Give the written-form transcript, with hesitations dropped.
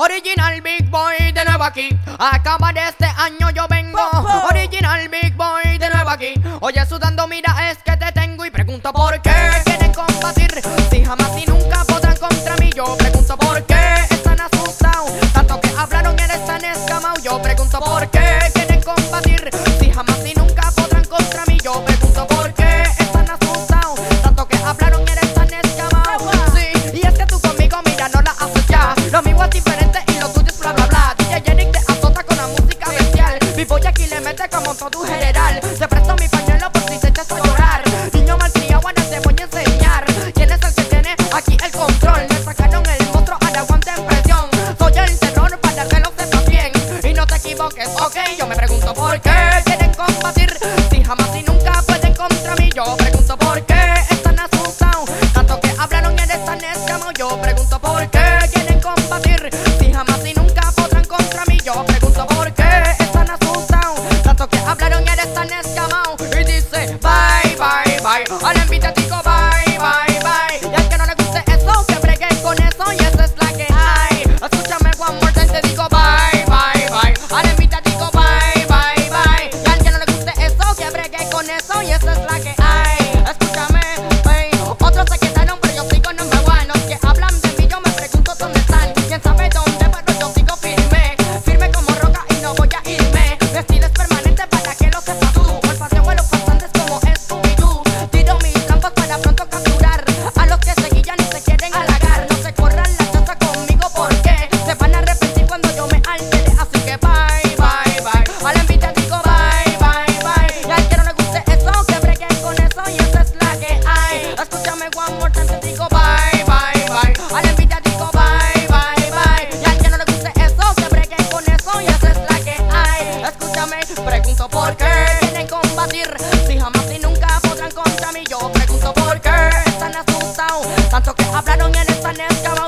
Original Big Boy de nuevo aquí. Acaba de este año yo vengo. Original Big Boy de nuevo aquí. Oye, sudando, mira, es que te tengo y pregunto por qué quieren combatir. Si jamás y nunca podrán contra mí. Yo pregunto por qué están asustados. Tanto que hablaron, eres tan escamado. Yo pregunto por qué quieren combatir. Si jamás y nunca podrán contra mí. Yo pregunto por qué están asustados. Tanto que hablaron, eres tan escamado. Sí, y es que tú conmigo, mira, no la haces ya. Lo mío es diferente y lo tuyo es bla bla bla. DJ Eric te azota con la música bestial. Mi boy aquí le mete como todo general. Te presto mi pañuelo por si te echas a llorar. Niño malcriado, ahora te voy a enseñar quién es el que tiene aquí el control. Me sacaron el monstruo, ahora aguanten presión. Soy el terror para que lo sepas bien y no te equivoques, ok. Yo me pregunto por qué quieren combatir. Si jamás y nunca pueden contra mí. Yo pregunto por qué están asustados. Tanto que hablaron, eres tan escamado. Yo pregunto por qué quieren combatir. Si jamás y nunca podrán contra mí. Yo pregunto por qué están asustados. Tanto que hablaron, eres tan escamado. Y dice bye, bye, bye. Al invitatico, bye, bye, bye. Y al que no le guste eso, que bregue con eso. Y esa es la que hay. Escúchame one more time, te digo bye, bye, bye. Al invitatico, bye, bye, bye. Y al que no le guste eso, que bregue con eso. Y esa es la que hay. Escúchame, hey. Otros se quedaron, pero yo sigo number one. Los que hablan de mí, yo me pregunto dónde están. Quién sabe dónde, pero yo sigo firme. Firme como roca y no voy a irme. Mi estilo es permanente para que lo sepas tú. Olfateo a los pasantes como Scooby-Doo. Tiro mis trampas para pronto capturar a los que se guillan y se quieren halagar. No se corran la chanza conmigo porque se van a arrepentir cuando yo me altere. Así que bye, bye, bye. Al invitatico, bye, bye, bye. Y al que no le guste eso, que bregue con eso. Y esa es la que hay. Escúchame one more time, te digo bye, bye, bye. Al invitatico, bye, bye, bye. Y al que no le guste eso, que bregue con eso. Y esa es la que hay. Escúchame, pregunto por qué quieren combatir. Si jamás y nunca podrán contra mí. Yo pregunto por qué están asustados. Tanto que hablaron y eres tan escamado.